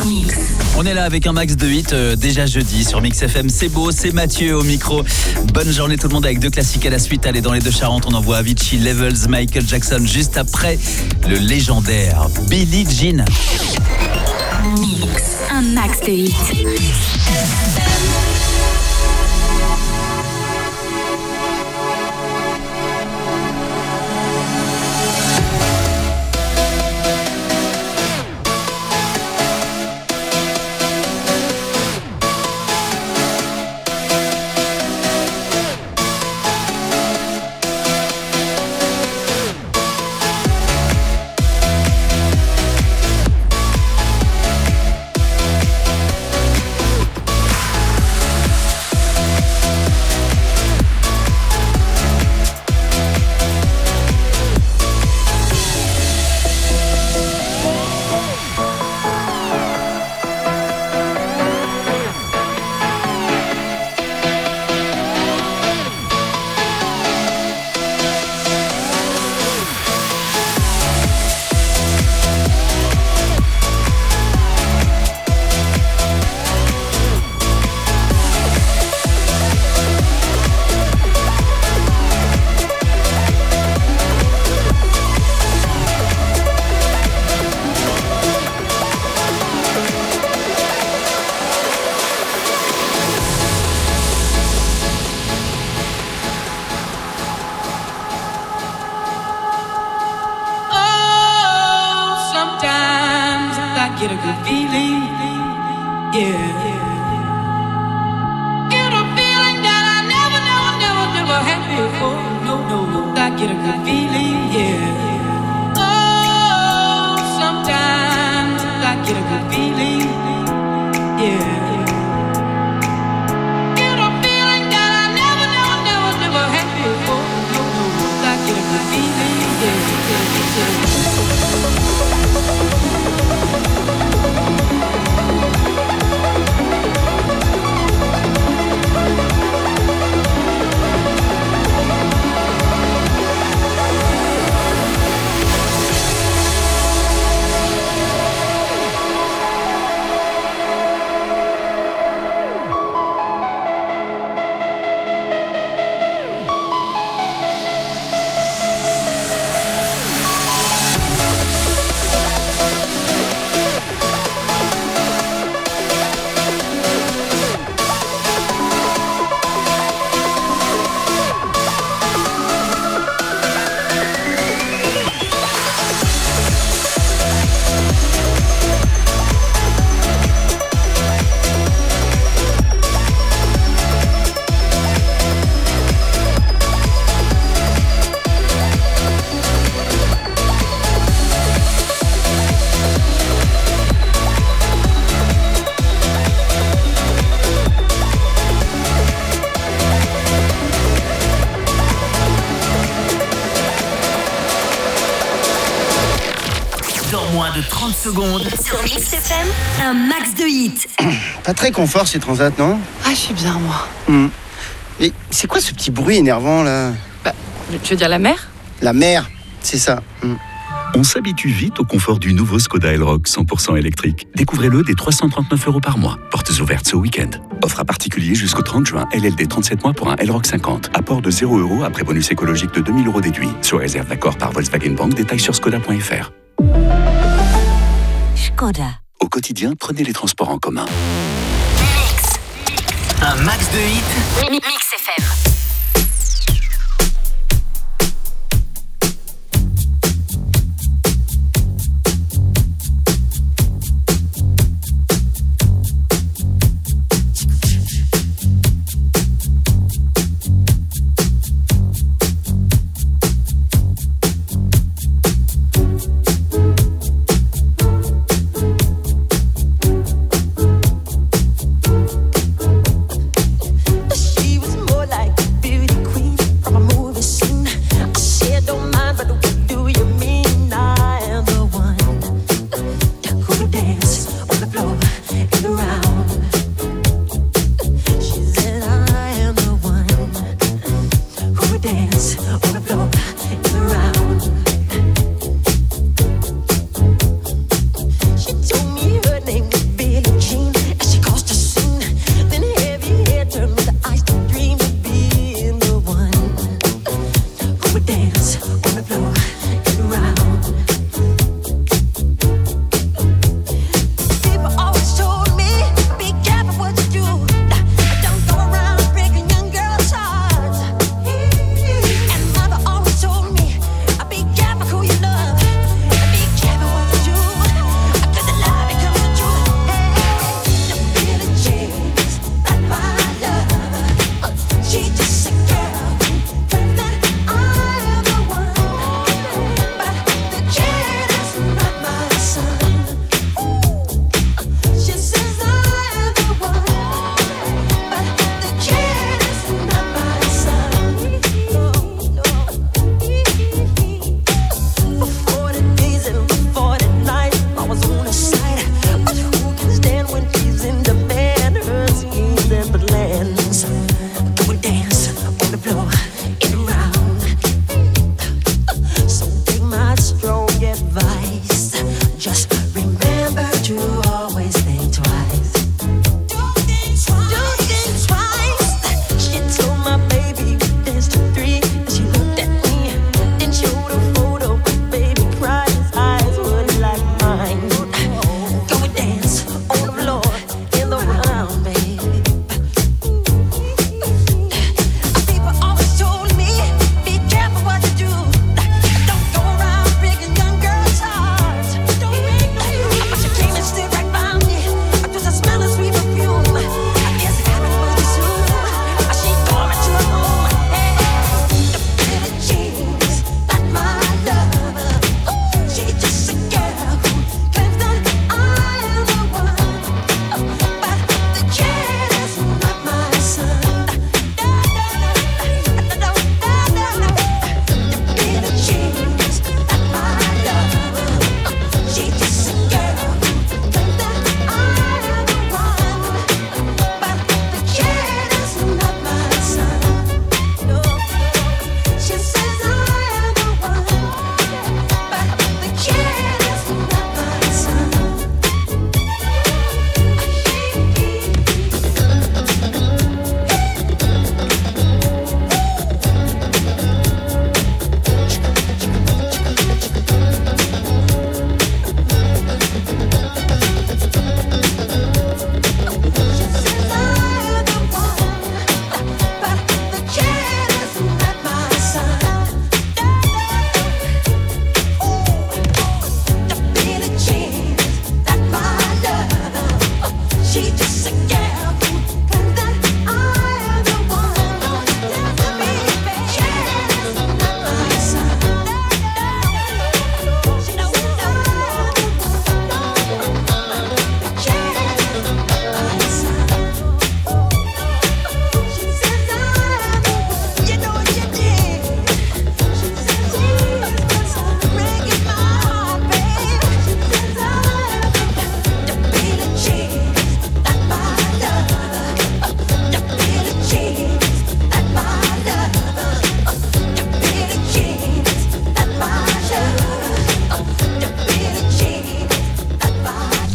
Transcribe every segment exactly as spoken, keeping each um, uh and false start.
Mix. On est là avec un max de hits, euh, déjà jeudi sur Mix F M. C'est beau, c'est Mathieu au micro. Bonne journée tout le monde avec deux classiques à la suite. Allez, dans les deux Charentes, on envoie Avicii, Levels, Michael Jackson. Juste après, le légendaire Billie Jean. Mix, un max de hits. Secondes. Sur Mix F M, un max de hits. Pas très confort ces transats, non? Ah, je suis bien, moi. Mmh. Mais c'est quoi ce petit bruit énervant, là? Bah, tu veux dire la mer? La mer, c'est ça. Mmh. On s'habitue vite au confort du nouveau Skoda Elroq cent pour cent électrique. Découvrez-le dès trois cent trente-neuf euros par mois. Portes ouvertes ce week-end. Offre à particulier jusqu'au trente juin. L L D trente-sept mois pour un Elroq cinquante. Apport de zéro euros après bonus écologique de deux mille euros déduit. Sous réserve d'accord par Volkswagen Bank. Détails sur skoda point f r. Skoda. Au quotidien, prenez les transports en commun. Mix. Un max de hits. Mix F M. She was more like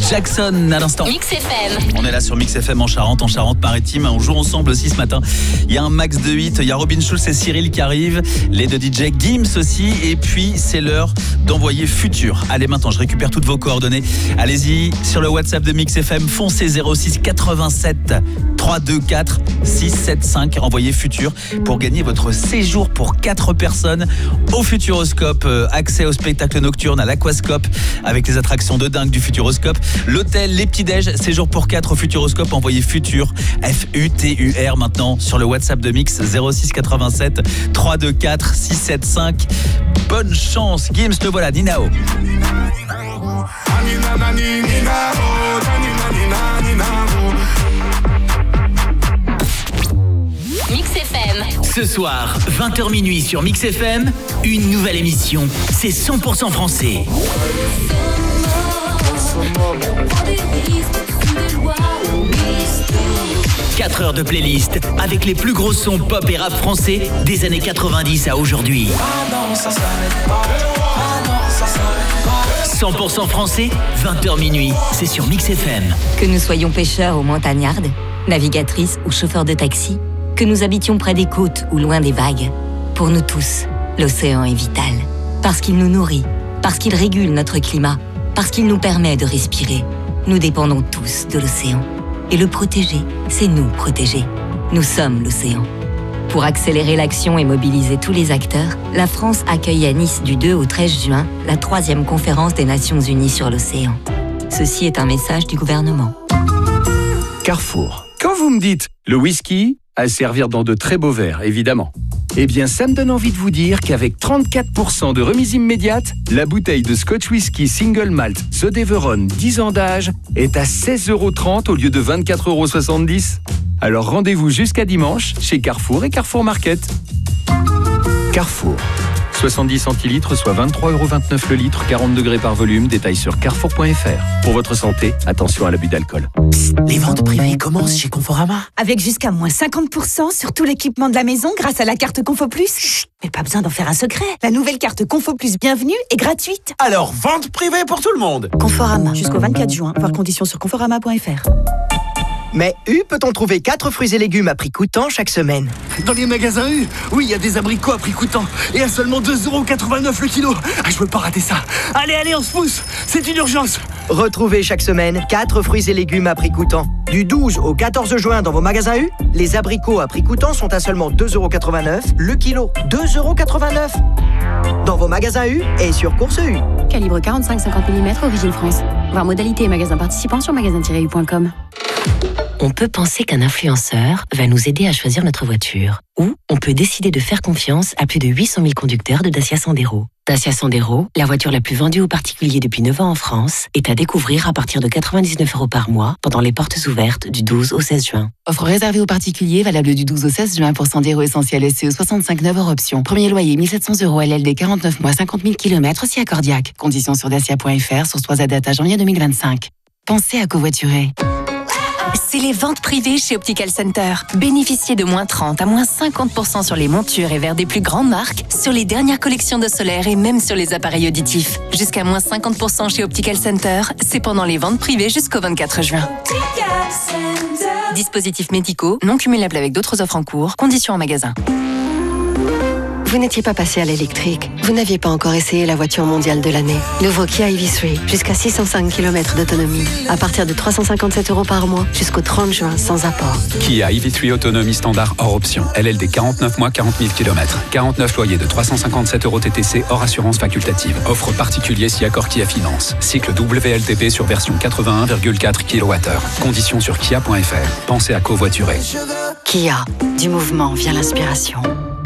Jackson à l'instant. Mix F M. On est là sur Mix F M en Charente, en Charente-Maritime. On joue ensemble aussi ce matin. Il y a un max de hit. Il y a Robin Schulz et Cyril qui arrivent. Les deux D J Gims aussi. Et puis, c'est l'heure d'envoyer Futur. Allez, maintenant, je récupère toutes vos coordonnées. Allez-y sur le WhatsApp de Mix F M. Foncez zéro six quatre-vingt-sept trois deux quatre six sept cinq. Envoyez Futur pour gagner votre séjour pour quatre personnes au Futuroscope. Euh, accès au spectacle nocturne à l'Aquascope avec les attractions de dingue du Futuroscope. L'hôtel, les petits-déj, séjour pour quatre au Futuroscope. Envoyez Futur, F U T U R maintenant sur le WhatsApp de Mix zéro six quatre-vingt-sept trois deux quatre six sept cinq. Bonne chance, Gims, le voilà, Ninao. Mix F M. Ce soir, vingt heures minuit sur Mix F M, une nouvelle émission. C'est cent pour cent français. quatre heures de playlist avec les plus gros sons pop et rap français des années quatre-vingt-dix à aujourd'hui. cent pour cent français, vingt heures minuit, c'est sur Mix F M. Que nous soyons pêcheurs ou montagnardes, navigatrices ou chauffeurs de taxi, que nous habitions près des côtes ou loin des vagues, pour nous tous, l'océan est vital. Parce qu'il nous nourrit, parce qu'il régule notre climat, parce qu'il nous permet de respirer. Nous dépendons tous de l'océan. Et le protéger, c'est nous protéger. Nous sommes l'océan. Pour accélérer l'action et mobiliser tous les acteurs, la France accueille à Nice du deux au treize juin la troisième conférence des Nations Unies sur l'océan. Ceci est un message du gouvernement. Carrefour. Quand vous me dites le whisky, à servir dans de très beaux verres, évidemment. Eh bien, ça me donne envie de vous dire qu'avec trente-quatre pour cent de remise immédiate, la bouteille de Scotch Whisky Single Malt The Deveron dix ans d'âge est à seize euros trente au lieu de vingt-quatre euros soixante-dix. Alors rendez-vous jusqu'à dimanche chez Carrefour et Carrefour Market. Carrefour. soixante-dix centilitres, soit vingt-trois euros vingt-neuf le litre, quarante degrés par volume. Détail sur carrefour point f r. Pour votre santé, attention à l'abus d'alcool. Psst, les ventes privées commencent chez Conforama. Avec jusqu'à moins cinquante pour cent sur tout l'équipement de la maison grâce à la carte Confo Plus. Chut, mais pas besoin d'en faire un secret. La nouvelle carte Confo Plus Bienvenue est gratuite. Alors, vente privée pour tout le monde. Conforama, jusqu'au vingt-quatre juin. Voir conditions sur conforama point f r. Mais U peut-on trouver quatre fruits et légumes à prix coûtant chaque semaine? Dans les magasins U, oui, il y a des abricots à prix coûtant. Et à seulement deux euros quatre-vingt-neuf le kilo. Ah, je veux pas rater ça. Allez, allez, on se pousse. C'est une urgence. Retrouvez chaque semaine quatre fruits et légumes à prix coûtant. Du douze au quatorze juin dans vos magasins U, les abricots à prix coûtant sont à seulement deux euros quatre-vingt-neuf le kilo. deux euros quatre-vingt-neuf dans vos magasins U et sur Course U. Calibre quarante-cinq à cinquante millimètres, origine France. Voir modalité et magasins participants sur magasin tiret u point com. On peut penser qu'un influenceur va nous aider à choisir notre voiture. Ou on peut décider de faire confiance à plus de huit cent mille conducteurs de Dacia Sandero. Dacia Sandero, la voiture la plus vendue aux particuliers depuis neuf ans en France, est à découvrir à partir de quatre-vingt-dix-neuf euros par mois pendant les portes ouvertes du douze au seize juin. Offre réservée aux particuliers, valable du douze au seize juin pour Sandero Essentiel S C E soixante-cinq neuf hors option. Premier loyer mille sept cents euros L L D quarante-neuf mois cinquante mille kilomètres si accordiaque. Conditions sur dacia point f r, source trois à date à janvier deux mille vingt-cinq. Pensez à covoiturer. C'est les ventes privées chez Optical Center. Bénéficiez de moins trente à moins cinquante pour cent sur les montures et verres des plus grandes marques, sur les dernières collections de solaire et même sur les appareils auditifs. Jusqu'à moins cinquante pour cent chez Optical Center, c'est pendant les ventes privées jusqu'au vingt-quatre juin. Dispositifs médicaux, non cumulables avec d'autres offres en cours, conditions en magasin. Vous n'étiez pas passé à l'électrique. Vous n'aviez pas encore essayé la voiture mondiale de l'année. Nouveau Kia E V trois, jusqu'à six cent cinq kilomètres d'autonomie. À partir de trois cent cinquante-sept euros par mois, jusqu'au trente juin, sans apport. Kia E V trois autonomie standard hors option. L L D quarante-neuf mois, quarante mille kilomètres. quarante-neuf loyers de trois cent cinquante-sept euros T T C hors assurance facultative. Offre particulier si accord Kia Finance. Cycle W L T P sur version quatre-vingt-un virgule quatre kilowattheures. Conditions sur kia point f r. Pensez à covoiturer. Kia, du mouvement vient l'inspiration.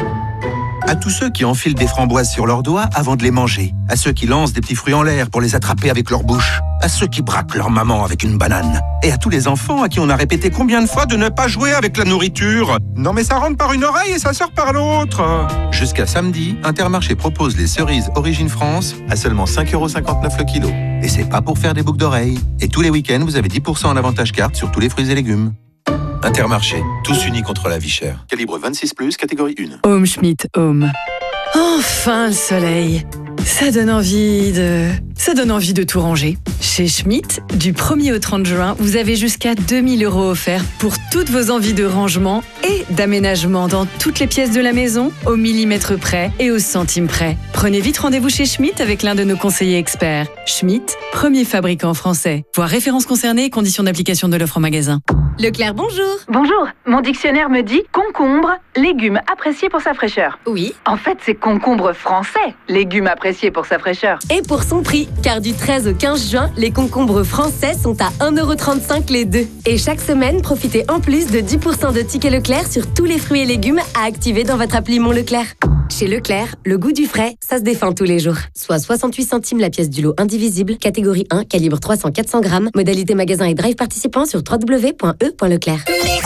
À tous ceux qui enfilent des framboises sur leurs doigts avant de les manger. À ceux qui lancent des petits fruits en l'air pour les attraper avec leur bouche. À ceux qui braquent leur maman avec une banane. Et à tous les enfants à qui on a répété combien de fois de ne pas jouer avec la nourriture. Non mais ça rentre par une oreille et ça sort par l'autre. Jusqu'à samedi, Intermarché propose les cerises Origine France à seulement cinq euros cinquante-neuf le kilo. Et c'est pas pour faire des boucles d'oreilles. Et tous les week-ends, vous avez dix pour cent en avantage carte sur tous les fruits et légumes. Intermarché, tous unis contre la vie chère. Calibre vingt-six plus, catégorie un. Home Schmidt Home. Enfin le soleil. Ça donne envie de... Ça donne envie de tout ranger. Chez Schmitt, du premier au trente juin, vous avez jusqu'à deux mille euros offerts pour toutes vos envies de rangement et d'aménagement dans toutes les pièces de la maison, au millimètre près et au centime près. Prenez vite rendez-vous chez Schmitt avec l'un de nos conseillers experts. Schmitt, premier fabricant français. Voir références concernées et conditions d'application de l'offre en magasin. Leclerc, bonjour. Bonjour, mon dictionnaire me dit concombre, légume apprécié pour sa fraîcheur. Oui. En fait, c'est concombre français, légume apprécié pour sa fraîcheur. Et pour son prix, car du treize au quinze juin, les concombres français sont à un euro trente-cinq les deux. Et chaque semaine, profitez en plus de dix pour cent de tickets Leclerc sur tous les fruits et légumes à activer dans votre appli Mon Leclerc. Chez Leclerc, le goût du frais, ça se défend tous les jours. Soit soixante-huit centimes la pièce du lot indivisible, catégorie un, calibre trois cents à quatre cents grammes, modalité magasin et drive participant sur w w w point e point leclerc.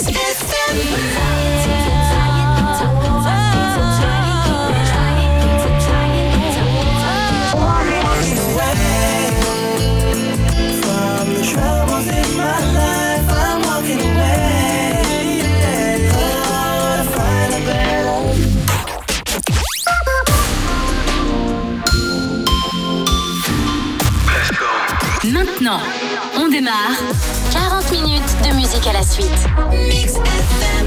Maintenant, on démarre. quarante minutes de musique à la suite. Mix F M.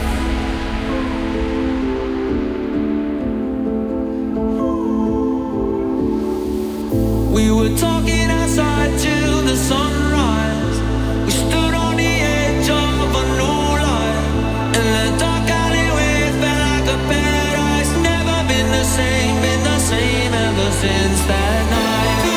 We were talking outside till the sunrise. We stood on the edge of a new life. In the dark alleyway felt like a paradise. Never been the same, been the same ever since that night.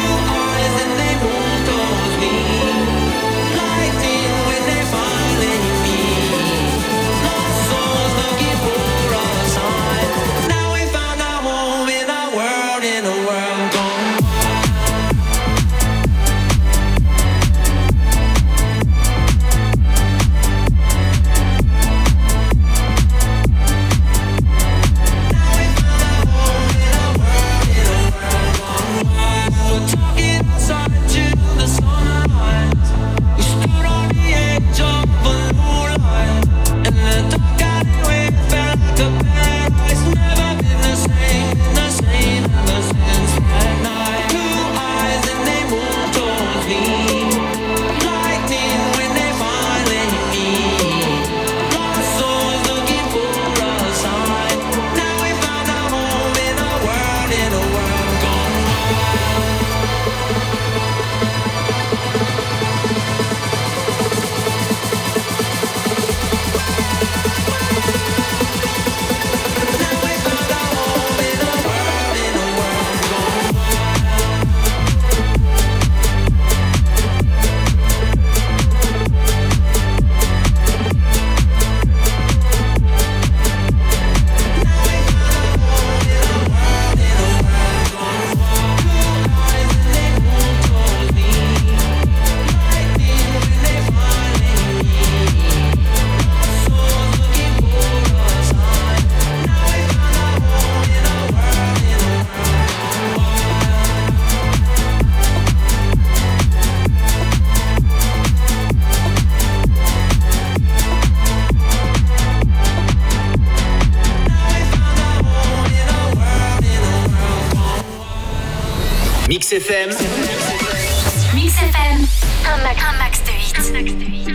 Mix F M. Mix F M. Un max, un max de hits.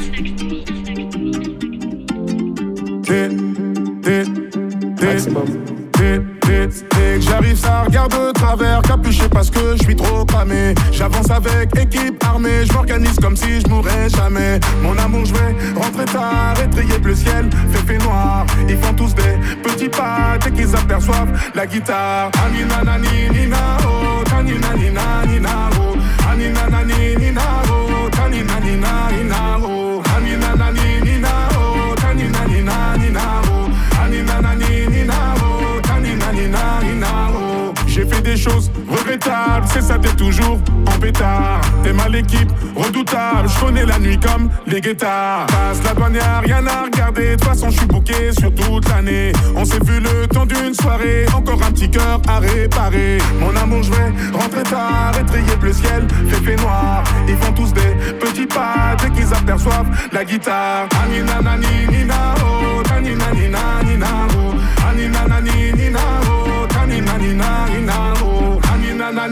Dès que j'arrive, ça regarde de travers, capuché parce que je suis trop cramé. J'avance avec équipe armée, je m'organise comme si je mourrais jamais. Mon amour, je vais rentrer tard, étrier bleu ciel, fait fait noir. Ils font tous des petits pas dès qu'ils aperçoivent la guitare. Anina nani nina oh, tanina nina nina oh, anina nani nina oh, tanina nina nina oh, anina nani nina oh, tanina nina nina oh, anina nani nina oh, tanina nina nina oh. J'ai fait des choses regrettables, c'est ça, t'es toujours en pétard. T'es mal l'équipe, redoutable, je connais la nuit comme les guettards. Passe la douane, y'a rien à regarder, de toute façon je suis booké sur toute l'année. On s'est vu le temps d'une soirée, encore un petit cœur à réparer. Mon amour, je vais rentrer tard, étrier bleu ciel, fait fait noir. Ils font tous des petits pas dès qu'ils aperçoivent la guitare. Anina nani nina oh, tanina nina nina oh, anina nani nina oh, tanina nina nina oh, anina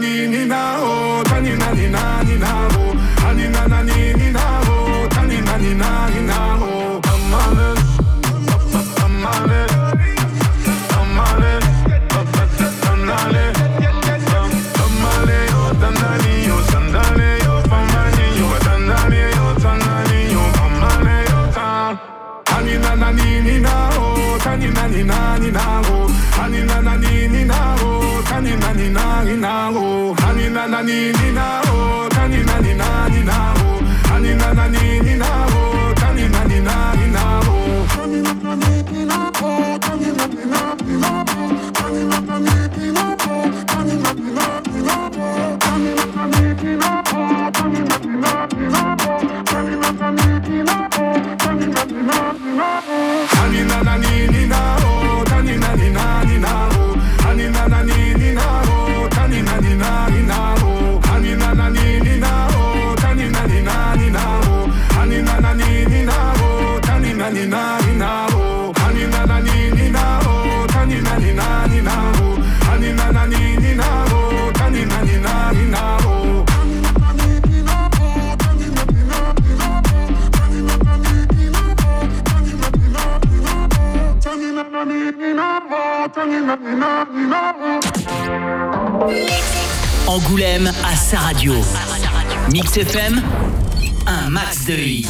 Angoulême à sa radio. Mix F M, un max de hits.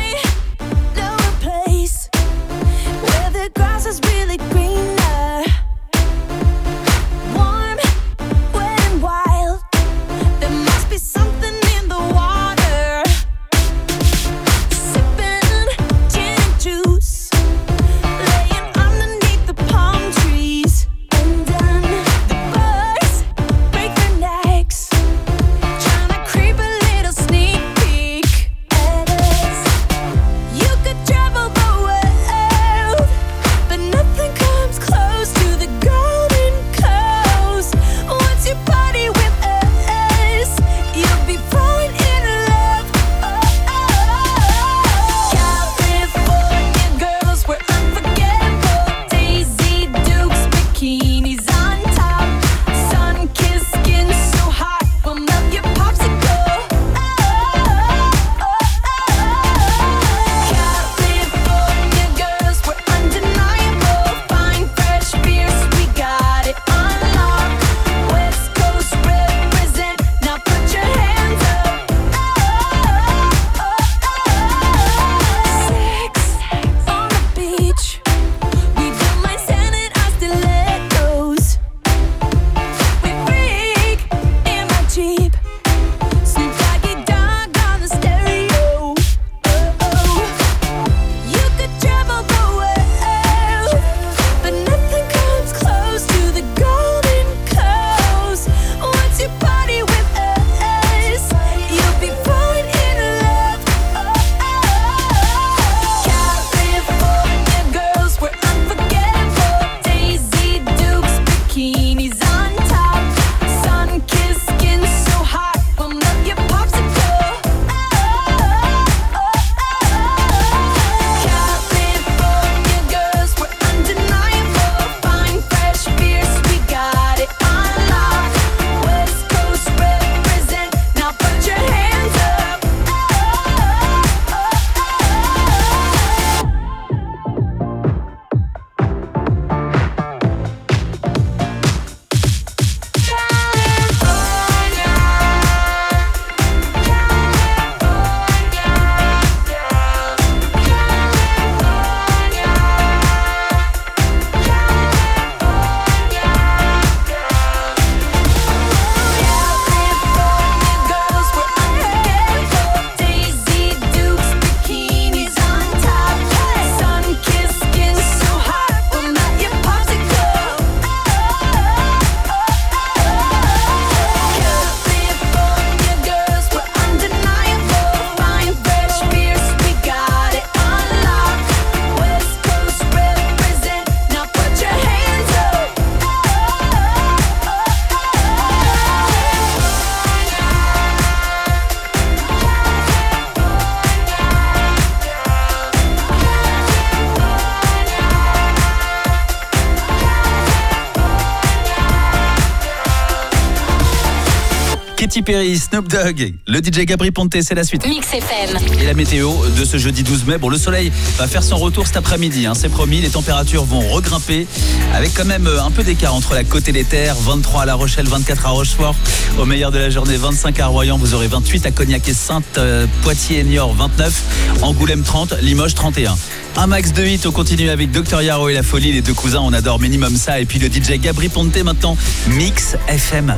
Katy Perry, Snoop Dogg, le D J Gabri Ponte, c'est la suite. Mix F M. Et la météo de ce jeudi douze mai. Bon, le soleil va faire son retour cet après-midi, hein, c'est promis. Les températures vont regrimper avec quand même un peu d'écart entre la côte et les terres. vingt-trois à La Rochelle, vingt-quatre à Rochefort. Au meilleur de la journée, vingt-cinq à Royan. Vous aurez vingt-huit à Cognac et Sainte, euh, Poitiers et Niort, vingt-neuf. Angoulême, trente. Limoges, trente et un. Un max de hits, on continue avec Docteur Yaro et La Folie, les deux cousins, on adore minimum ça. Et puis le D J Gabri Ponte maintenant, Mix F M.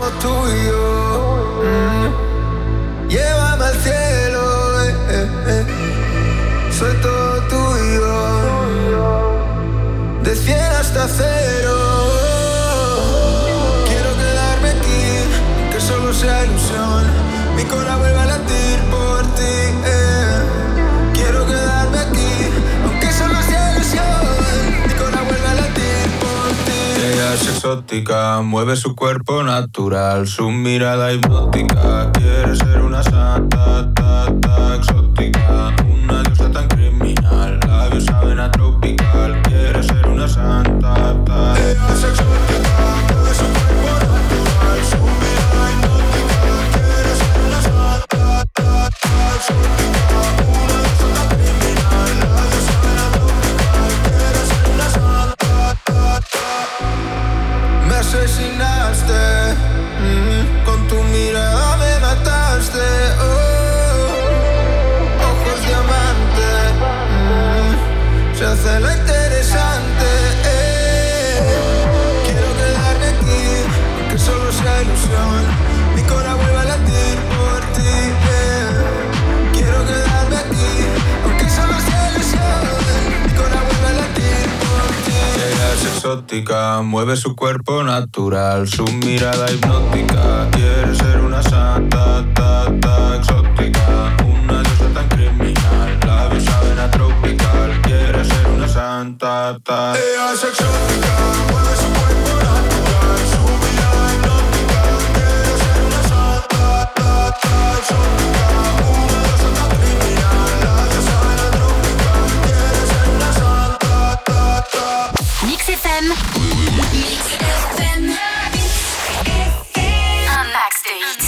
Llévame al cielo, eh, eh, eh. Soy todo tuyo. De cien hasta cero. Quiero quedarme aquí, que solo sea ilusión. Mi corazón vuelve a latir por ti, eh. Quiero quedarme aquí, aunque solo sea ilusión. Mi corazón vuelve a latir por ti. Ella es exótica, mueve su cuerpo natural, su mirada hipnótica. Quiere ser una santa, ta, ta, exótica. Una diosa tan criminal, labios saben a tropical. Quiere ser una santa, ta. Ella es exótica, mueve su cuerpo natural, su mirada hipnótica. Quiere ser una santa, ta, ta, exótica. Una diosa tan criminal, labios saben a tropical. Quiere ser una santa, ta, ta. Me asesinaste, mm, con exótica, mueve su cuerpo natural, su mirada hipnótica. Quiere ser una santa, ta, ta, exótica, una diosa tan criminal, labios saben a tropical. Quiere ser una santa, ta. Ella es exótica, mueve su cuerpo natural, su mirada hipnótica. Quiere ser una santa, ta, ta, exótica, una diosa tan criminal, labios saben a tropical. Quiere ser una santa, ta, ta. Mix F M. Mix F M. Un max de hits.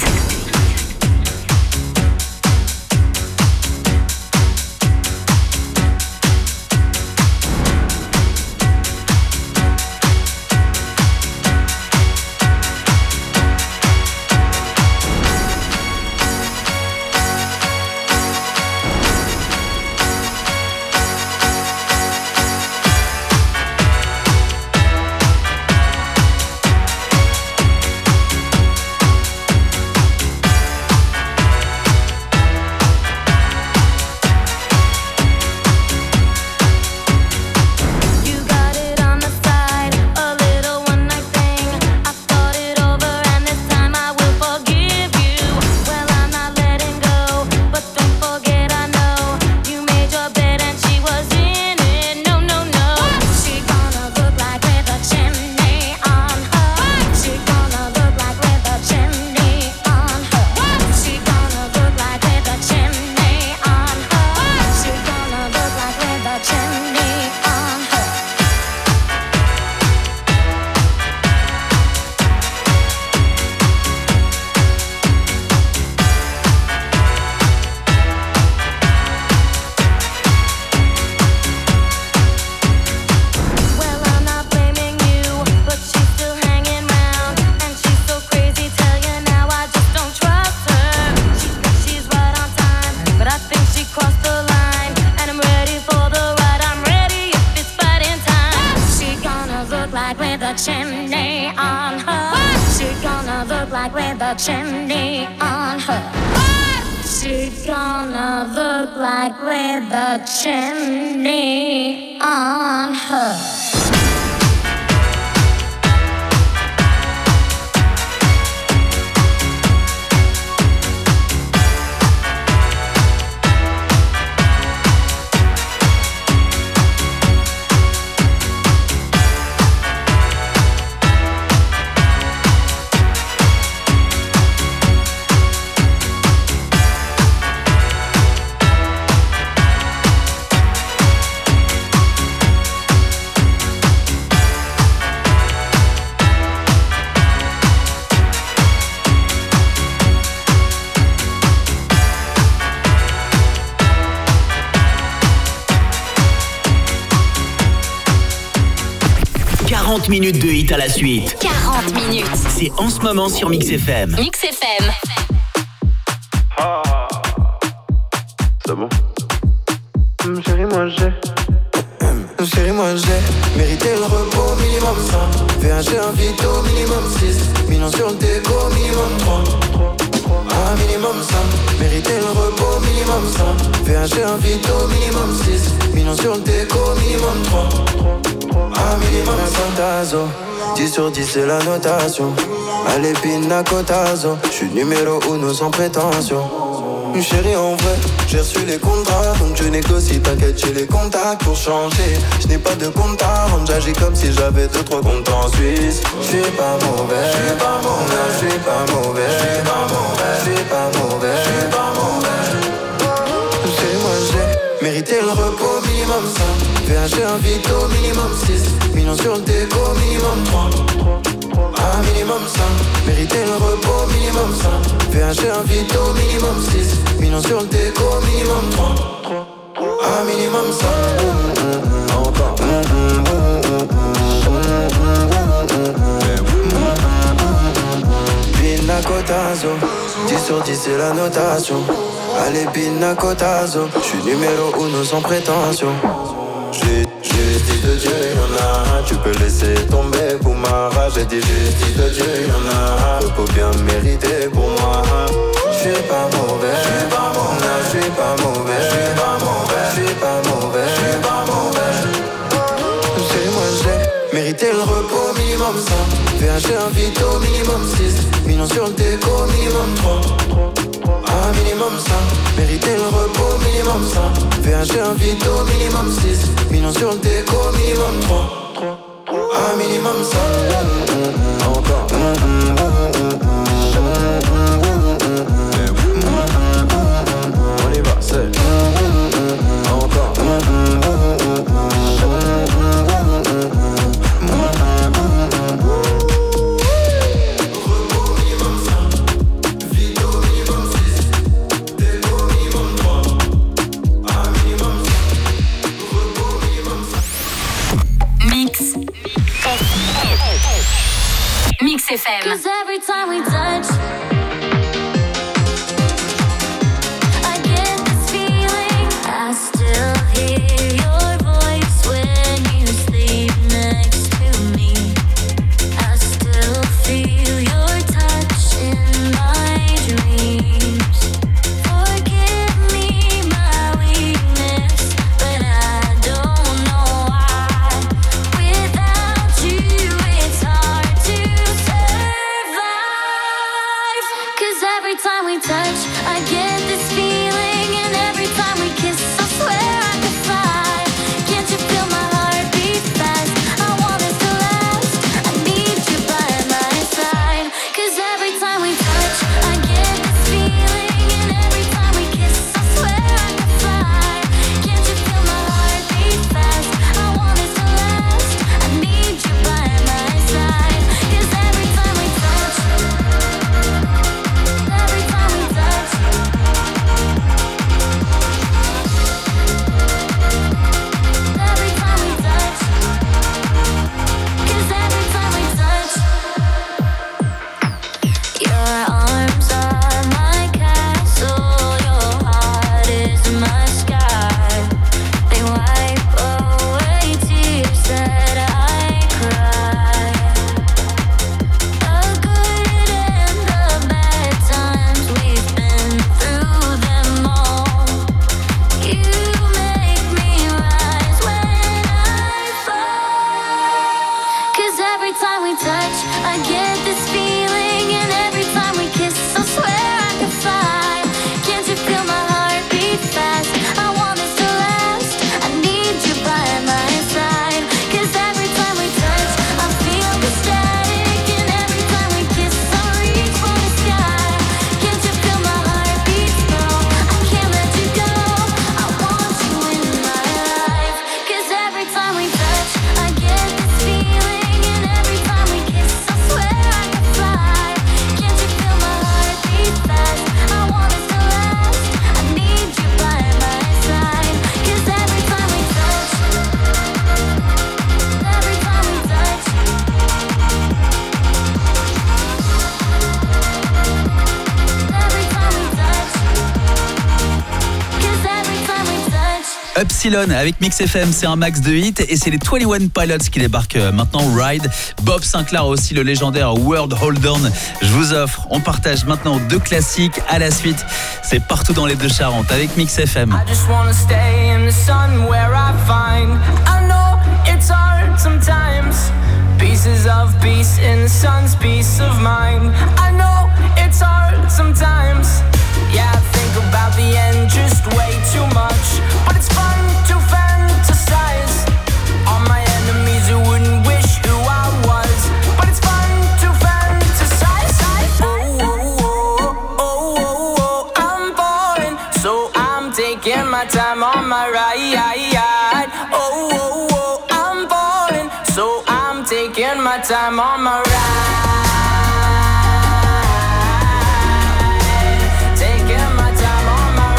quarante minutes de hit à la suite. quarante minutes. C'est en ce moment sur Mix F M. Mix F M. Ah, c'est bon. Hum, chérie, moi j'ai. Hum, chérie, moi j'ai mérité le repos minimum cinq. V un G un Vito minimum six. Millions sur le déco minimum trois. Ah, minimum cinq. Mérité le repos minimum cinq. V un G un Vito minimum six. Millions sur le déco minimum trois. Ah, minimum Santazo, dix sur dix c'est la notation. Allez, Pinacotazo, j'suis numéro uno sans prétention. Chérie, en vrai, j'ai reçu les contrats, donc je négocie, t'inquiète, j'ai les contacts pour changer. Je n'ai pas de compte à rendre, j'agis comme si j'avais deux trois comptes en Suisse. Je suis pas mauvais, je suis pas mauvais, je suis pas mauvais, je suis pas mauvais, je suis pas mauvais, je suis pas mauvais. Chez moi j'ai mérité le repos minimum cinq. V un G un Vito minimum six. Millions sur le déco minimum trois. Ah, minimum cinq. Mérité le repos minimum cinq. V un G un Vito minimum six. Millions sur le déco minimum trois. Ah, minimum cinq. Encore. Pinacotazo, dix sur dix c'est la notation. Allez, Pinacotazo, j'suis numéro uno sans prétention. Justice de Dieu, y'en a. Tu peux laisser tomber pour ma rage. J'ai dit justice de Dieu, y'en a. Repos bien mérité pour moi. J'suis pas mauvais, j'suis pas mauvais, j'suis pas mauvais, j'suis pas mauvais, j'suis pas mauvais, j'suis pas mauvais. Chez moi j'ai mérité le V H G invito minimum six. Millions sur le déco minimum trois. Un minimum cinq. Mériter le repos minimum cinq. V H G invito minimum six. Millions sur le déco minimum trois. Un minimum cinq. Encore. On y va, c'est encore. Mix F M. 'Cause every time we touch, I get this feeling. I still hear your voice when you sleep next to me. I still feel your touch in my dreams. Forgive me my weakness, but I don't know why. Without you, it's hard to survive. 'Cause every time we touch, I get this feeling, and every time we kiss, I swear I could fly. Can't you feel my heart beat fast? I want us to last. I need you by my side. 'Cause every time we touch, I get this feeling, and every time we kiss, I swear I could fly. Can't you feel my heart beat fast? I want us to last. I need you by my side. 'Cause every time we touch, every time we touch, every time we touch, 'cause every time we touch, your arms are my castle, your heart is my sky. They wipe away tears that I cry. The good and the bad times, we've been through them all. You make me rise when I fall. 'Cause every time we touch, I get this feeling, and every time we kiss, I swear I could fly. Can't you feel my heart beat fast? I want us to last. I need you by my side. 'Cause every time we touch, I feel the static, and every time we kiss, I reach for the sky. Can't you feel my heart beat slow? I can't let you go. I want you in my life. 'Cause every time we touch, I get this feeling, and every time we kiss, I swear I could fly. Can't you feel my heart beat fast? I want us to last. I need you by my side. 'Cause every time we touch, every time we touch, every time we touch, 'cause every time we touch. Upsilon avec Mix F M, c'est un max de hits et c'est les vingt et un Pilots qui débarquent euh, maintenant. Ride, Bob Sinclair aussi, le légendaire World Hold On. Je vous offre, on partage maintenant deux classiques à la suite. C'est partout dans les Deux-Charentes avec Mix F M. I just wanna stay in the sun where I find. I know it's hard sometimes. Pieces of peace in the sun's peace of mind. I know it's hard sometimes. Yeah, I think about the end just way too much. But it's fun to fantasize on my enemies who wouldn't wish who I was. But it's fun to fantasize. Oh, oh, oh, oh, oh, oh, I'm falling, so I'm taking my time on my ride. Oh, oh, oh, I'm falling, so I'm taking my time on my ride. Taking my time on my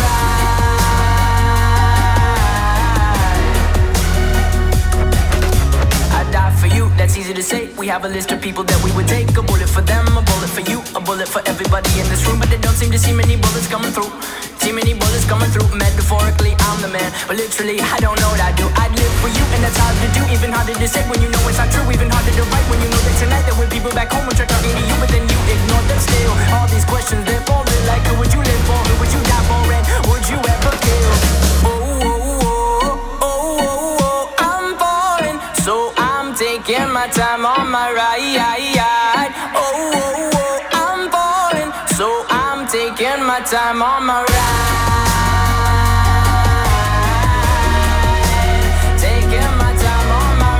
ride. I die for you, that's easy to say. We have a list of people that we would take. A bullet for them, a bullet for you, a bullet for everybody in this room. But they don't seem to see many bullets coming through. See many bullets coming through. Metaphorically, I'm the man, but literally, I don't know what I do. I'd live for you, and that's hard to do. Even harder to say when you know it's not true. Even harder to write when you know that tonight there were people back home and try talking to you, but then you ignore them still. All these questions, they're falling like, who would you live for? Who would you die for? And would you ever kill? Oh, oh, oh, oh, oh, oh, I'm falling, so I'm taking my time on my ride. taking my time on my ride. Taking my time on my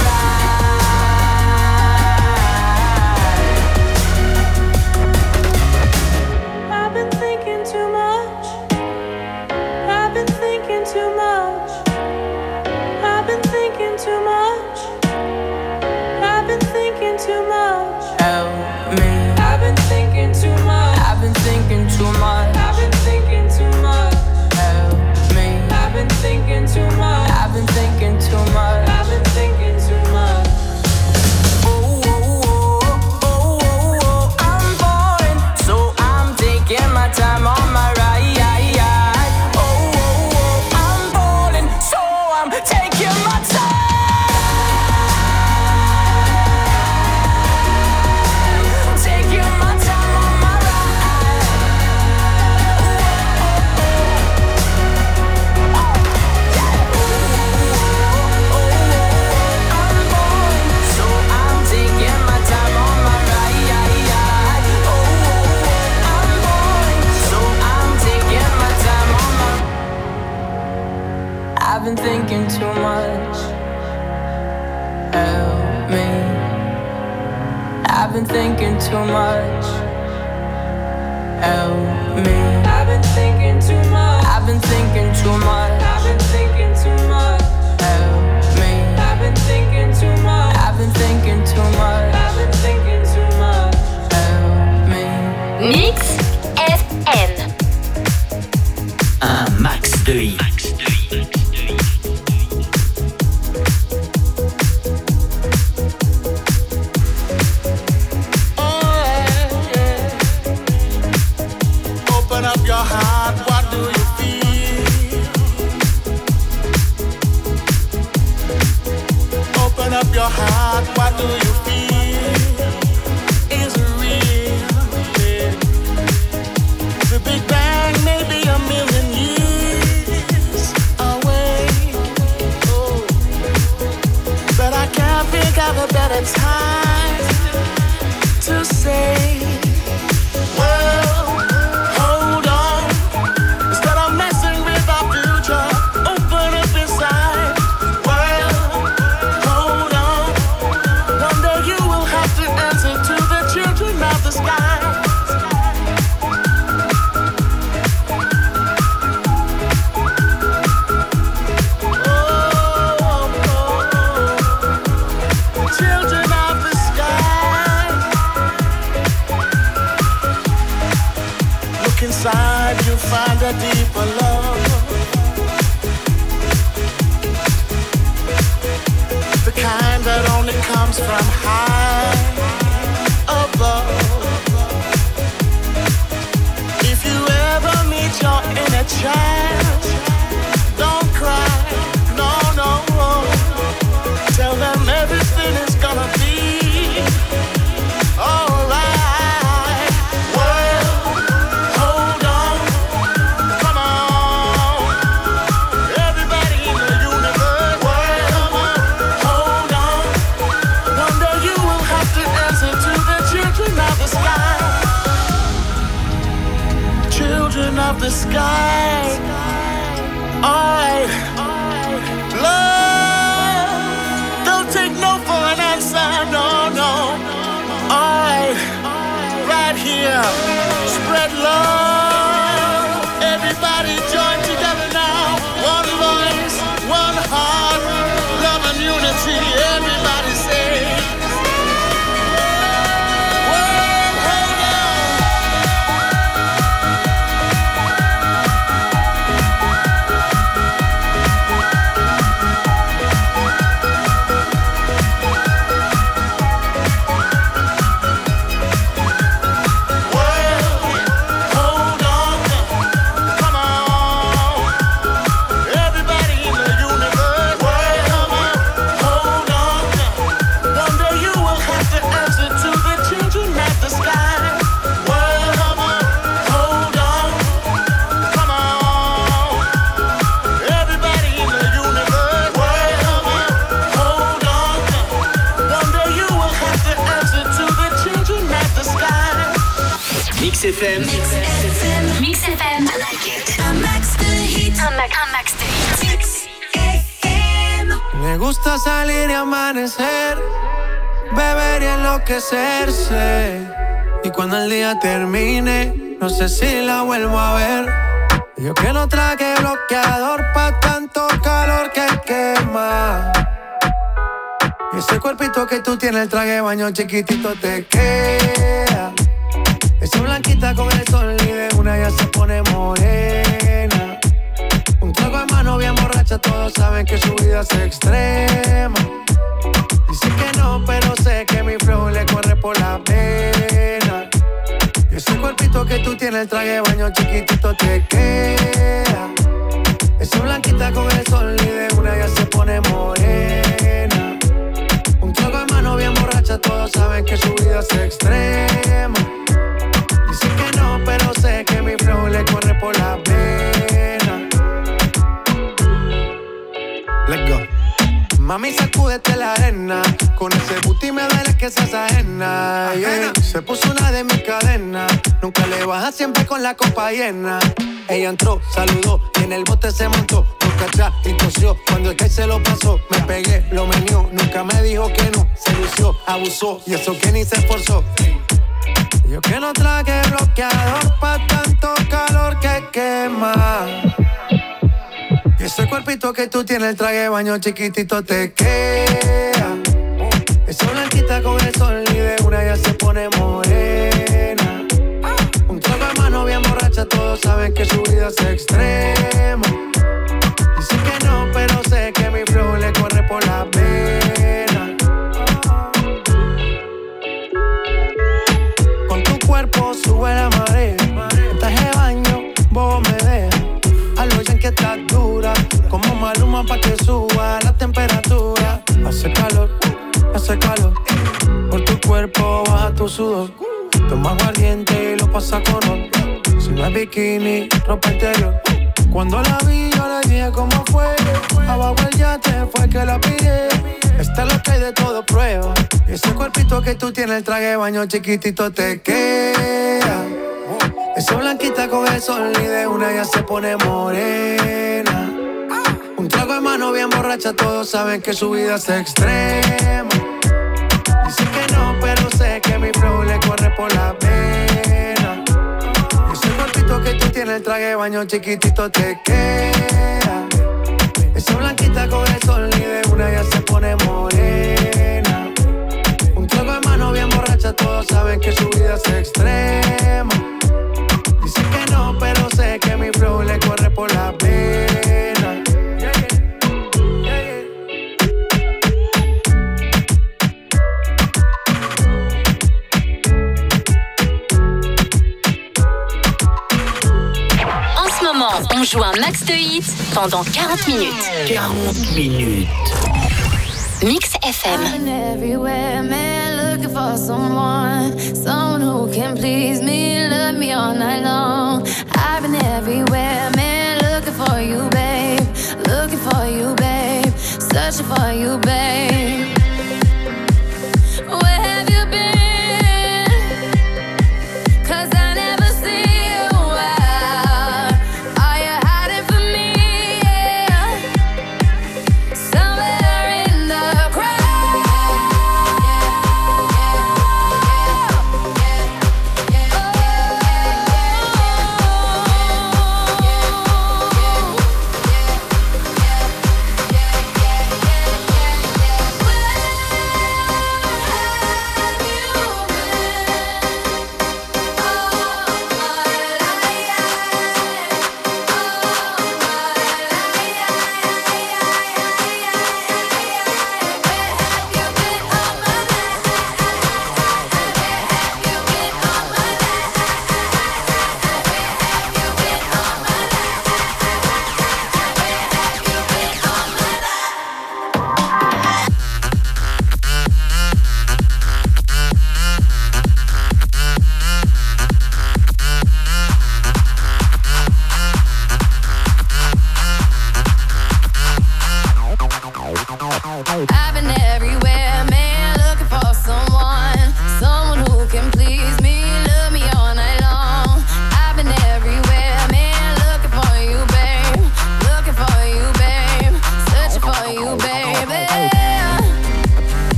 ride. I've been thinking too much. I've been thinking too much. I've been thinking too much. I've been thinking too much. Help me. I've been thinking too much. I've been thinking too much. I've been thinking too much. Help me. I've been thinking too much. I've been thinking too much. I've been thinking too much. Oh, oh, oh, oh, oh, oh, I'm boring, so I'm taking my time on my ride. Oh, oh, oh, I'm boring, so I'm taking my time. Taking my time on my ride. Oh, oh, oh, yeah. Oh, oh, oh, I'm boring, so I'm taking my time on my ride. Oh, oh, oh, I'm boring, so I'm taking my time on my. I've been thinking too much. Help me. I've been thinking too much. Help me. I've been thinking too much. I've been thinking too much. I've been thinking too much. Help me. I've been thinking too much. I've been thinking too much. I've been thinking too much. Help me. Mix F M. Un max de hits. Open up your heart, what do you feel? Open up your heart, what do you feel? Is it real? Yeah. The Big Bang may be a million years away. Oh. But I can't think of a better time to say, well, hold on. Instead of messing with our future, open up inside. Well, hold on. One day you will have to answer to the children of the sky. Oh, oh, oh. Children of the sky. Look inside, you'll find a deeper love. The kind that only comes from high above. If you ever meet your inner child, don't cry, no, no. Tell them everything is gonna be alright. Well, hold on, come on. Everybody in the universe. Well, hold on. One day you will have to answer to the children of the sky. Children of the sky. Alright. Love. Don't take no for an answer. No, no. Alright. Right here. Spread love. Everybody join together now. One voice, one heart. Love and unity. Everybody say. Well, hold on. Mix F M. Mix un max de hits. Me gusta salir y amanecer, beber y enloquecerse. Y cuando el día termine, no sé si la vuelvo a ver. Yo que no traje bloqueador pa' tanto calor que quema. Y ese cuerpito que tú tienes, el traje de baño chiquitito te queda. Esa blanquita con el sol y de una ya se pone morena. Un trago de mano bien borracha, todos saben que su vida es extrema. Dice que no, pero sé que mi flow le corre por la pena. Y ese cuerpito que tú tienes, el traje de baño chiquitito te queda. Esa blanquita con el sol y de una ya se pone morena. Un trago de mano bien borracha, todos saben que su vida es extrema. Dice que no, pero sé que mi flow le corre por la pena. Let's go. Mami, sacúdete la arena. Con ese booty me duele que seas ajena, yeah. Se puso una de mis cadenas. Nunca le baja, siempre con la copa llena. Ella entró, saludó y en el bote se montó. Toca atrás y tosió. Cuando el que se lo pasó, me pegué, lo menió. Nunca me dijo que no. Se lució, abusó y eso que ni se esforzó. Yo que no traje bloqueador pa' tanto calor que quema. Y ese cuerpito que tú tienes, el traje de baño chiquitito te queda. Esa blanquita con el sol y de una ya se pone morena. Un trago de mano bien borracha, todos saben que su vida es extrema. Dice que no, pero sé que mi flow le corre por la pena. Con tu cuerpo sube la marea. En traje de baño, vos me dejas. A lo ya que estás dura, como Maluma pa' que suba la temperatura. Hace calor, hace calor. Por tu cuerpo baja tu sudor. Toma aguardiente y lo pasa con ron. Si no es bikini, ropa interior. Cuando la vi yo le dije cómo fue. Abajo el yate fue que la pillé. Esta es lo que hay de todo prueba. Y ese cuerpito que tú tienes, el traje de baño chiquitito te queda. Esa blanquita con el sol y de una ya se pone morena. Un trago de mano bien borracha, todos saben que su vida es extrema. Dice que no, pero sé que mi flow le corre por la pena. Ese cuerpito que tú tienes, el traje de baño chiquitito te queda. Esa blanquita con el sol y de una ya se pone morena. Un trago de mano bien borracha, todos saben que su vida es extrema. Dice que no, pero sé que mi flow le corre por la pena. Yeah, yeah. Yeah, yeah. En ce moment, on joue un max de hits pendant quarante minutes. quarante minutes. Mix F M. I'm everywhere, man, looking for someone, someone who can please me, love me all night long. I've been everywhere, man, looking for you, babe, looking for you, babe, searching for you, babe. Where have you been? 'Cause I never see you out. Are you hiding from me? Yeah. Somewhere in the crowd. Where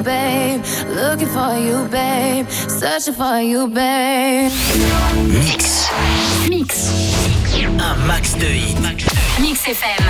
babe. Looking for you, babe. Searching for you, babe. Mix. Mix. Un max de hits. Mix F M.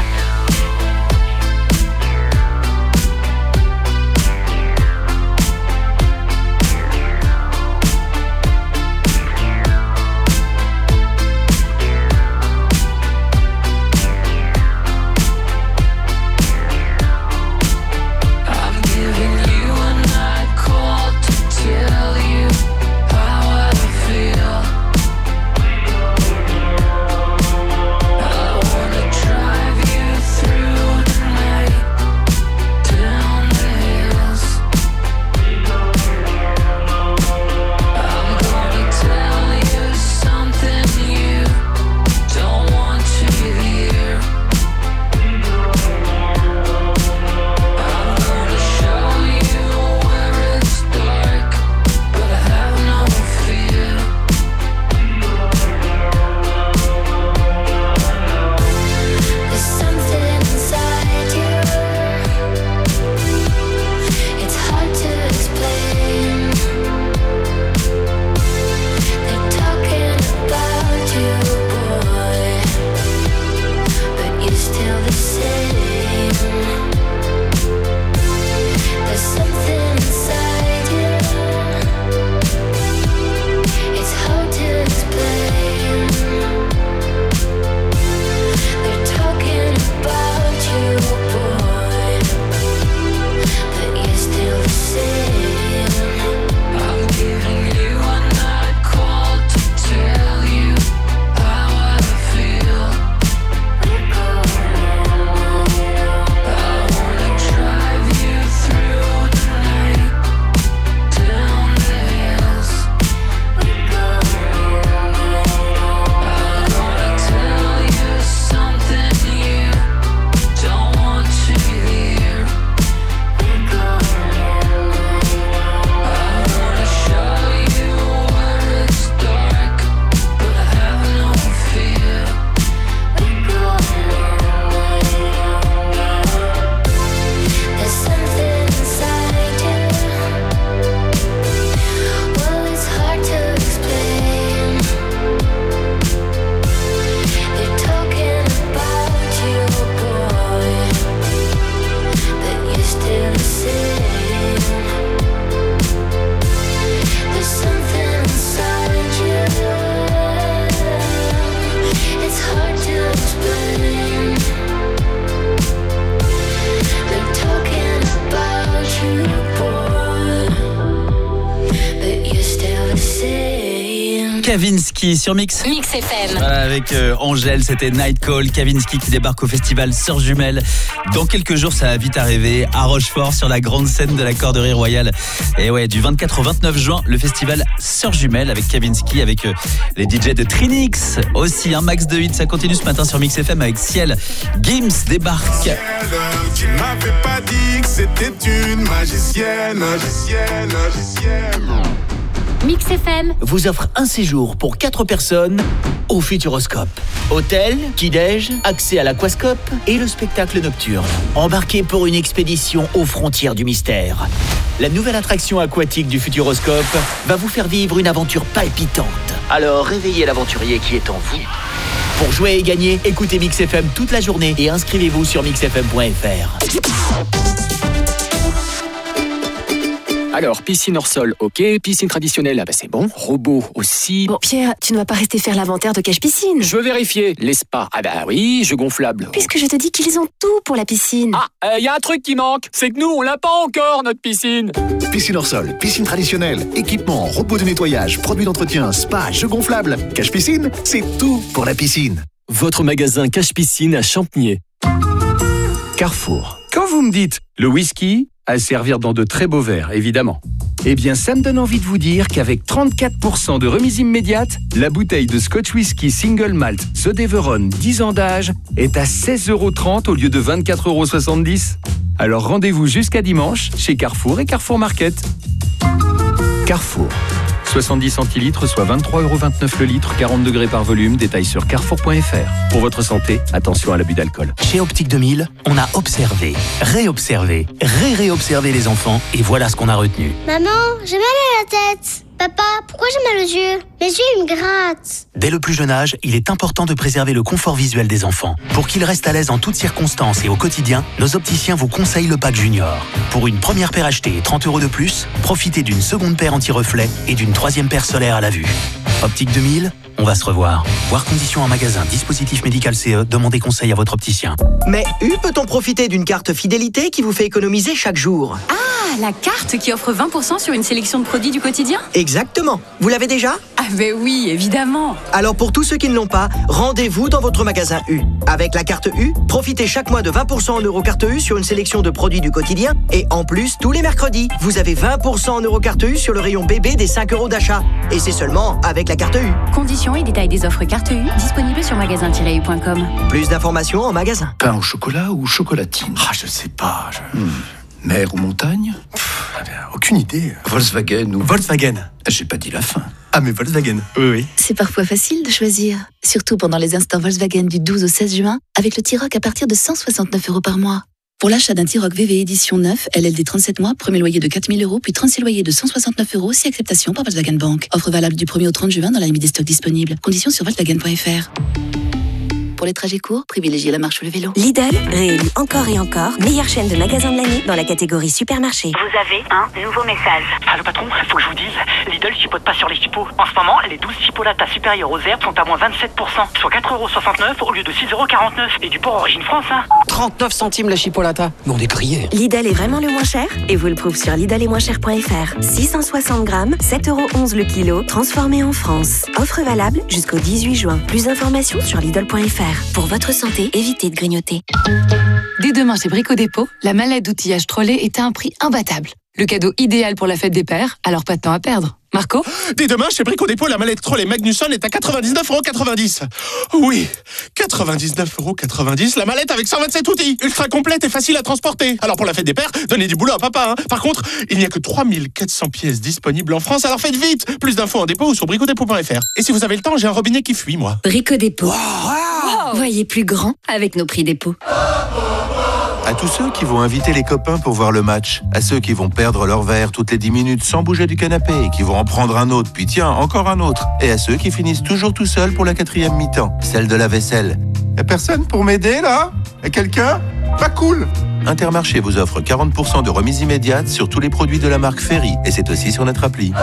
Kavinsky sur Mix. Mix F M. Voilà, avec euh, Angèle, c'était Night Call. Kavinsky qui débarque au festival Sœurs Jumelles. Dans quelques jours, ça va vite arriver à Rochefort sur la grande scène de la Corderie Royale. Et ouais, du vingt-quatre au vingt-neuf juin, le festival Sœurs Jumelles avec Kavinsky, avec euh, les D J de Trinix. Aussi un max de hits, ça continue ce matin sur Mix F M avec Ciel. Gims débarque. Ciel, tu m'avais pas dit que c'était une magicienne, magicienne, magicienne. Mix F M vous offre un séjour pour quatre personnes au Futuroscope. Hôtel, petit-déj, accès à l'aquascope et le spectacle nocturne. Embarquez pour une expédition aux frontières du mystère. La nouvelle attraction aquatique du Futuroscope va vous faire vivre une aventure palpitante. Alors réveillez l'aventurier qui est en vous. Pour jouer et gagner, écoutez Mix F M toute la journée et inscrivez-vous sur mix f m point f r. Alors, piscine hors sol, ok. Piscine traditionnelle, ah bah c'est bon. Robot aussi. Bon, Pierre, tu ne vas pas rester faire l'inventaire de cache piscine. Je veux vérifier. Les spas, ah bah oui. Jeux gonflables. Puisque je te dis qu'ils ont tout pour la piscine. Ah, il euh, y a un truc qui manque. C'est que nous, on l'a pas encore, notre piscine. Piscine hors sol, piscine traditionnelle, équipement, robot de nettoyage, produits d'entretien, spa, jeux gonflables. Cache piscine, c'est tout pour la piscine. Votre magasin Cache Piscine à Champniers. Carrefour. Quand vous me dites le whisky, à servir dans de très beaux verres, évidemment. Eh bien, ça me donne envie de vous dire qu'avec trente-quatre pour cent de remise immédiate, la bouteille de Scotch Whisky Single Malt The Deveron dix ans d'âge est à seize euros trente au lieu de vingt-quatre euros soixante-dix. Alors rendez-vous jusqu'à dimanche chez Carrefour et Carrefour Market. Carrefour, soixante-dix centilitres, soit vingt-trois euros vingt-neuf le litre, quarante degrés par volume. Détail sur carrefour point f r. Pour votre santé, attention à l'abus d'alcool. Chez Optique deux mille, on a observé, réobservé, ré-réobservé les enfants et voilà ce qu'on a retenu. Maman, j'ai mal à la tête. Papa, pourquoi j'ai mal aux yeux? Les yeux, ils me grattent. Dès le plus jeune âge, il est important de préserver le confort visuel des enfants. Pour qu'ils restent à l'aise en toutes circonstances et au quotidien, nos opticiens vous conseillent le pack Junior. Pour une première paire achetée et trente euros de plus, profitez d'une seconde paire anti-reflet et d'une troisième paire solaire à la vue. Optique deux mille, on va se revoir. Voir conditions en magasin, dispositif médical C E, demandez conseil à votre opticien. Mais U peut-on profiter d'une carte fidélité qui vous fait économiser chaque jour? Ah, la carte qui offre vingt pour cent sur une sélection de produits du quotidien? Exactement. Vous l'avez déjà? Ah ben oui, évidemment. Alors pour tous ceux qui ne l'ont pas, rendez-vous dans votre magasin U. Avec la carte U, profitez chaque mois de vingt pour cent en Eurocarte U sur une sélection de produits du quotidien. Et en plus, tous les mercredis, vous avez vingt pour cent en Eurocarte U sur le rayon bébé des cinq euros d'achat. Et c'est seulement avec la carte U. Conditions et détails des offres carte U disponibles sur magasin tiret u point com. Plus d'informations en magasin. Pain au chocolat ou chocolatine? Ah, je sais pas. Je... Hmm. Mer ou montagne? Pff, aucune idée. Volkswagen ou... Volkswagen. J'ai pas dit la fin. Ah, mais Volkswagen. Oui, oui. C'est parfois facile de choisir. Surtout pendant les instants Volkswagen du douze au seize juin, avec le T-Roc à partir de cent soixante-neuf euros par mois. Pour l'achat d'un T-Roc V V édition neuf, L L D trente-sept mois, premier loyer de quatre mille euros, puis trente-six loyers de cent soixante-neuf euros, si acceptation par Volkswagen Bank. Offre valable du premier au trente juin dans la limite des stocks disponibles. Conditions sur volkswagen point f r. Pour les trajets courts, privilégiez la marche ou le vélo. Lidl, réélu encore et encore, meilleure chaîne de magasins de l'année dans la catégorie supermarché. Vous avez un nouveau message. Allô patron, faut que je vous dise, Lidl chipote pas sur les chipots. En ce moment, les douze chipolatas supérieures aux herbes sont à moins vingt-sept pour cent, soit quatre euros soixante-neuf au lieu de six euros quarante-neuf. Et du porc origine France, hein. trente-neuf centimes la chipolata. Mais on est grillés. Lidl est vraiment le moins cher et vous le prouve sur lidl et moins cher point f r. six cent soixante grammes, sept euros onze le kilo, transformé en France. Offre valable jusqu'au dix-huit juin. Plus d'informations sur lidl point f r. Pour votre santé, évitez de grignoter. Dès demain chez Brico Dépôt, la mallette d'outillage Trolley est à un prix imbattable. Le cadeau idéal pour la fête des pères, alors pas de temps à perdre. Marco? Dès demain, chez Brico Dépôt, la mallette Trolley Magnusson est à quatre-vingt-dix-neuf euros quatre-vingt-dix. Oui, quatre-vingt-dix-neuf euros quatre-vingt-dix, la mallette avec cent vingt-sept outils, ultra complète et facile à transporter. Alors pour la fête des pères, donnez du boulot à papa. Hein. Par contre, il n'y a que trois mille quatre cents pièces disponibles en France, alors faites vite. Plus d'infos en dépôt ou sur brico dépôt point f r. Et si vous avez le temps, j'ai un robinet qui fuit, moi. Brico Dépôt. Wow, wow. Voyez plus grand avec nos prix dépôt. À tous ceux qui vont inviter les copains pour voir le match, à ceux qui vont perdre leur verre toutes les dix minutes sans bouger du canapé et qui vont en prendre un autre, puis tiens, encore un autre, et à ceux qui finissent toujours tout seuls pour la quatrième mi-temps, celle de la vaisselle. Y'a personne pour m'aider, là? Y'a quelqu'un? Pas cool! Intermarché vous offre quarante pour cent de remise immédiate sur tous les produits de la marque Ferry, et c'est aussi sur notre appli.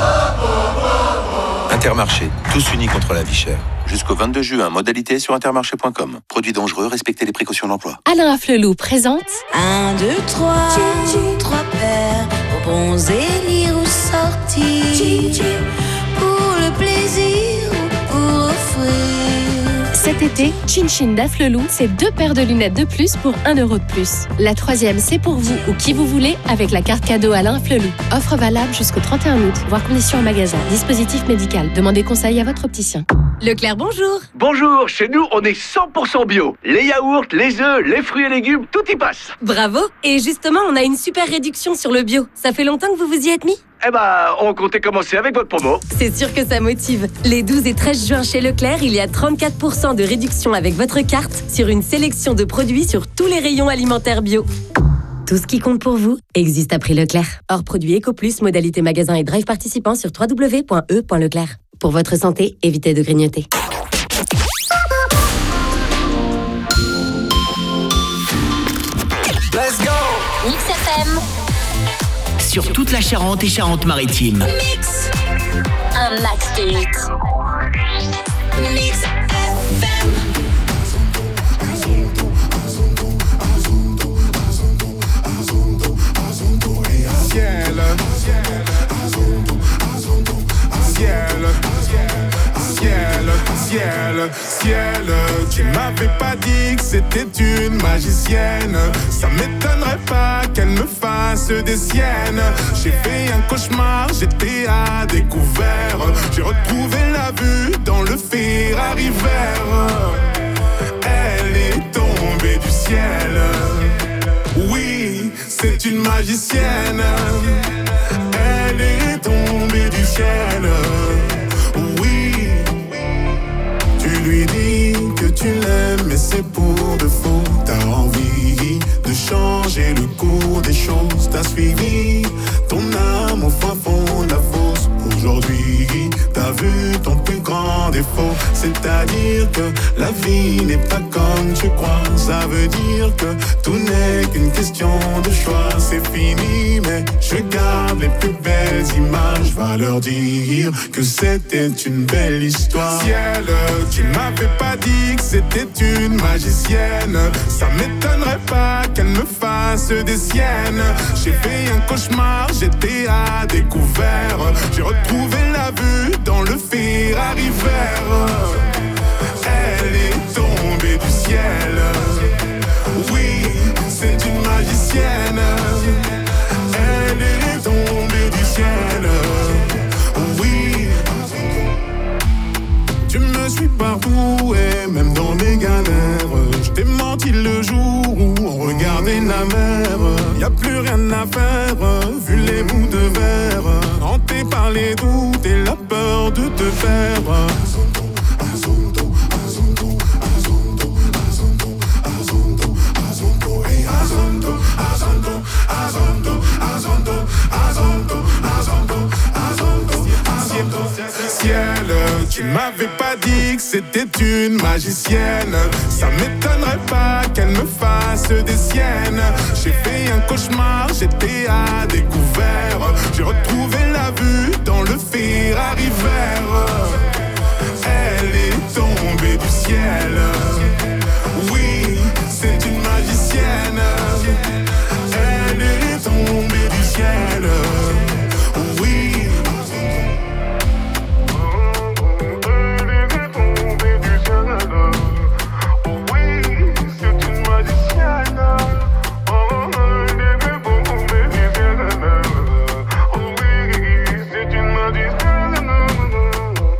Intermarché, tous unis contre la vie chère. Jusqu'au vingt-deux juin, modalité sur intermarché point com. Produits dangereux, respectez les précautions d'emploi. Alain Afflelou présente Un, deux, trois, trois paires, pour bronzer, lire ou sortir, pour le plaisir ou pour offrir. cet été, Chin Chin d'Afflelou, c'est deux paires de lunettes de plus pour un euro de plus. La troisième, c'est pour vous ou qui vous voulez avec la carte cadeau Alain Afflelou. Offre valable jusqu'au trente et un août. Voir conditions en magasin. Dispositif médical. Demandez conseil à votre opticien. Leclerc, bonjour. Bonjour, chez nous, on est cent pour cent bio. Les yaourts, les œufs, les fruits et légumes, tout y passe. Bravo. Et justement, on a une super réduction sur le bio. Ça fait longtemps que vous vous y êtes mis ? Eh ben, on comptait commencer avec votre promo. C'est sûr que ça motive. Les douze et treize juin chez Leclerc, il y a trente-quatre pour cent de réduction avec votre carte sur une sélection de produits sur tous les rayons alimentaires bio. Tout ce qui compte pour vous existe à prix Leclerc. Hors produit EcoPlus, modalité magasin et drive participant sur w w w point e point leclerc. Pour votre santé, évitez de grignoter. Let's go! Mix F M. Sur toute la Charente et Charente-Maritime. Mix. Un max de hits. Mix F M. Ciel, ciel, ciel, ciel, ciel. Tu m'avais pas dit que c'était une magicienne. Ça m'étonnerait pas qu'elle me fasse des siennes. J'ai fait un cauchemar, j'étais à découvert. J'ai retrouvé la vue dans le Ferrari vert. Elle est tombée du ciel. Oui, c'est une magicienne. Elle Elle est tombée du ciel. Oui, tu lui dis que tu l'aimes, mais c'est pour de faux. T'as envie de changer le cours des choses. T'as suivi ton âme au fin fond de la fosse. Aujourd'hui, t'as vu ton plus grand défaut. C'est-à-dire que la vie n'est pas comme tu crois. Ça veut dire que tout n'est qu'une question de choix. C'est fini, mais je garde les plus belles images. Va leur dire que c'était une belle histoire. Ciel, tu m'avais pas dit que c'était une magicienne. Ça m'étonnerait pas qu'elle me fasse des siennes. J'ai fait un cauchemar, j'étais à découvert. J'ai retrouvé la vue dans le Ferrari vert. Elle est tombée du ciel. Oui, c'est une magicienne. Elle est tombée du ciel. Oui, tu me suis partout et même dans mes galères. Je t'ai menti le jour où on regardait la mer. Y'a plus rien à faire, vu les bouts de verre. Hanté par les doutes et la peur de te perdre. Azondo, Azondo, Azondo, Azondo, Azondo, Azondo, hey Azondo, Azondo, Azondo, Azondo, Azondo, Azondo, Azondo, Azondo. Ciel, tu m'avais pas dit que c'était une magicienne. Ça m'étonnerait pas qu'elle me fasse des siennes. J'ai fait un cauchemar, j'étais à découvert. J'ai retrouvé la vue dans le Ferrari vert.